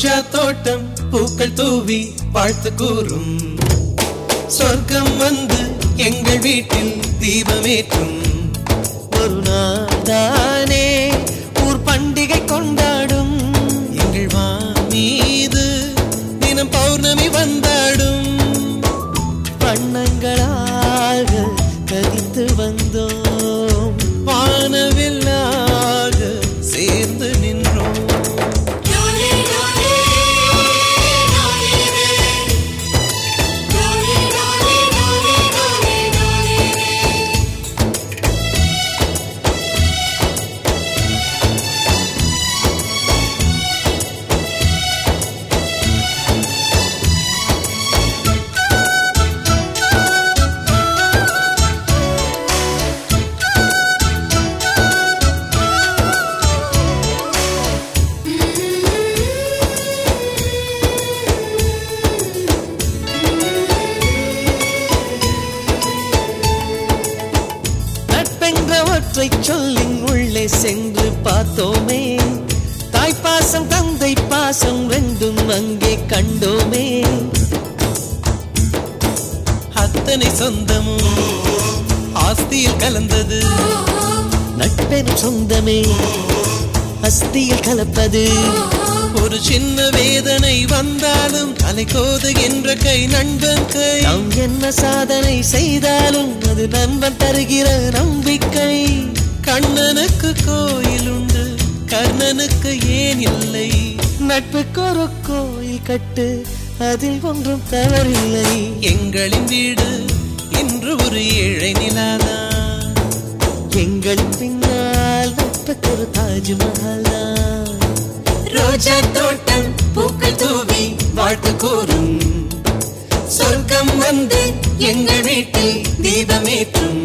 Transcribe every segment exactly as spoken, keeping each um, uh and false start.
ரோஜா தோட்டம் பூக்கள் தூவி வாழ்த்து கூறும் சொர்க்கம் வந்து எங்கள் வீட்டில் தீபமேற்றும் ஒரு நாள்தானே ஊர் பண்டிகை கொண்டாடும் எங்கள் மீது தினம் பௌர்ணமி வந்தாடும் வண்ணங்களாக கதித்து வந்தோம் வானவில்லாக சேர்ந்து நின்றோம் சொல்லின் உள்ளே சென்று பார்த்தோமே தாய்ப்பாசம் தந்தை பாசம் ரெண்டும் அங்கே கண்டோமே அத்தனை சொந்தமும் ஆஸ்தியில் கலந்தது நட்பெரும் சொந்தமே அஸ்தியில் கலப்பது ஒரு சின்ன வேதனை வந்தாலும் தலை கோதுகின்ற கை நண்பன் கை நாம் என்ன சாதனை செய்தாலும் அது நண்பன் தருகிற நம்பிக்கை கண்ணனுக்கு கோயில் உண்டு கர்ணனுக்கு ஏன் இல்லை நட்புக்கு ஒரு கோயில் கட்டு அதில் ஒன்றும் தவறில்லை எங்களின் வீடு இன்று ஒரு ஏழை நிலாதான் எங்களின் பின்னால் நட்புக்கு ஒரு தாஜ்மஹால் தான் ரோஜா தோட்டம் பூக்கள் தூவி வாழ்த்து கூறும் சொர்க்கம் வந்து எங்கள் வீட்டில் தீபமேற்றும்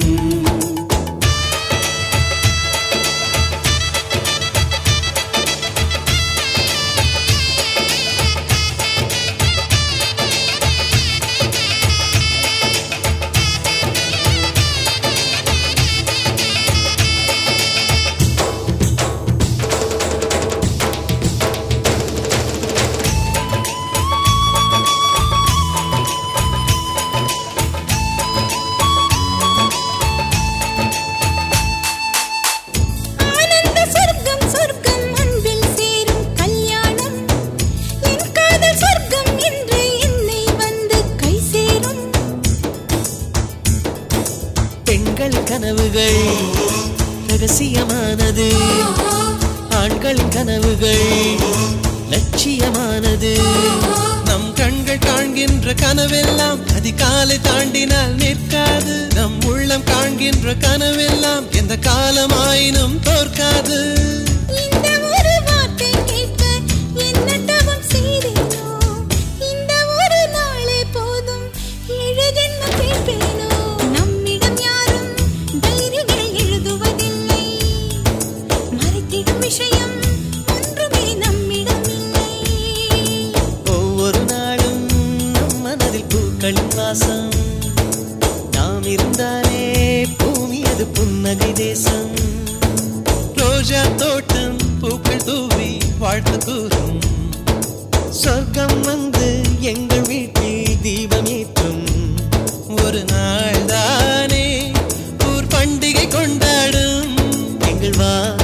கனவுகள் ரகசியமானது ஆண்களின் கனவுகள் லட்சியமானது நம் கண்கள் காண்கின்ற கனவெல்லாம் அதிகாலை தாண்டினால் நிற்காது நம் உள்ளம் காண்கின்ற கனவெல்லாம் எந்த காலமாயினும் தோற்காது வாசம் நாம் இருந்தாலே பூமி அது புன்னகை தேசம் ரோஜா தோட்டம் பூக்கள் தூவி வாழ்த்து கூறும் சொர்க்கம் வந்து எங்கள் வீட்டில் தீபமேற்றும் ஒரு நாள் தானே ஊர் பண்டிகை கொண்டாடும் எங்கள் வா